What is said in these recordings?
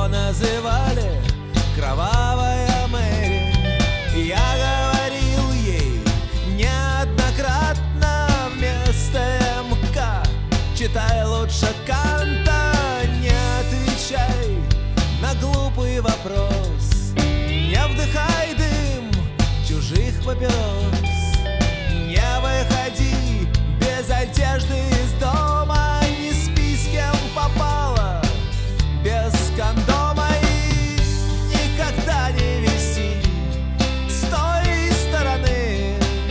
Его называли Кровавая Мэри. Я говорил ей неоднократно вместо МК: читай лучше Канта, не отвечай на глупый вопрос, не вдыхай дым чужих папирос, не выходи без одежды из дома, не спи с кем попало без кондома, и никогда не виси с той стороны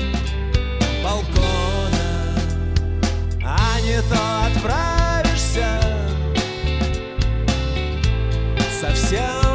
балкона, а не то отправишься совсем